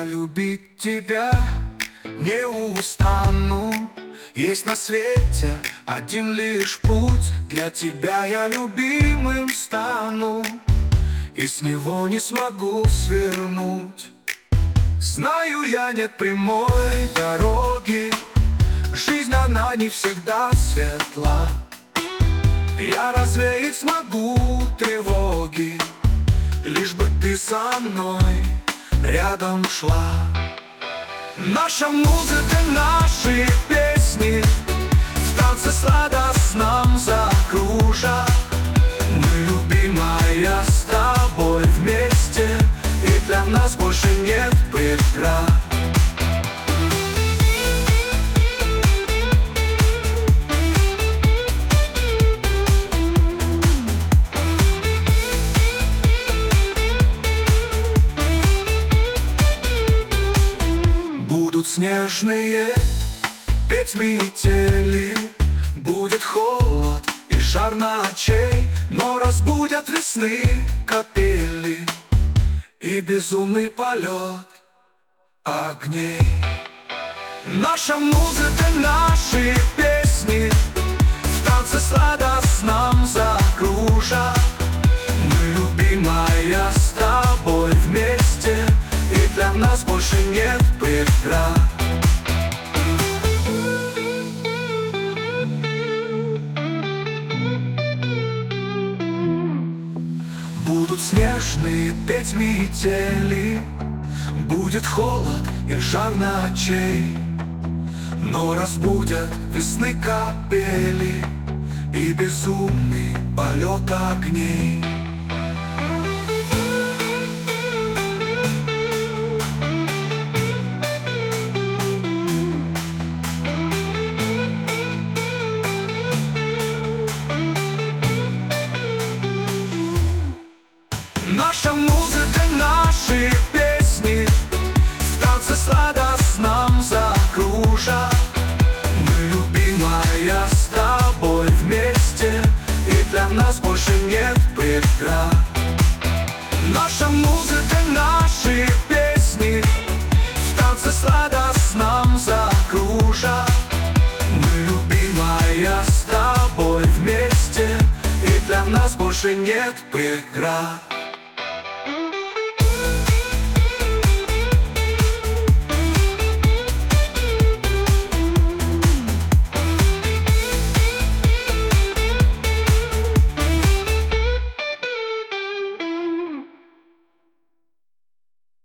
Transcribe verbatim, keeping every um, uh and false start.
любить тебя не устану. Есть на свете один лишь путь, для тебя я любимым стану, и с него не смогу свернуть. Знаю я, нет прямой дороги, жизнь она не всегда светла. Я развеять смогу тревоги, лишь бы ты со мной рядом шла. Наша музыка, наши песни в танце сладостном закружат. Мы, любимая, с тобой вместе, и для нас больше нет преград. Будут снежные петь метели, будет холод и жар ночей, но разбудят весны капели и безумный полет огней. Наша музыка, наши песни в танце сладостном закружат. Мы, любимая, с тобой вместе, и для нас больше нет преград. Будут снежные петь метели, будет холод и жар ночей, но разбудят весны капели и безумный полет огней. Наша музыка, наши песни в танце сладостном закружат. Мы, любимая, с тобой вместе, и для нас больше нет преград. Наша музыка, наши песни в танце сладостном закружат. Мы, любимая, с тобой вместе, и для нас больше нет преград.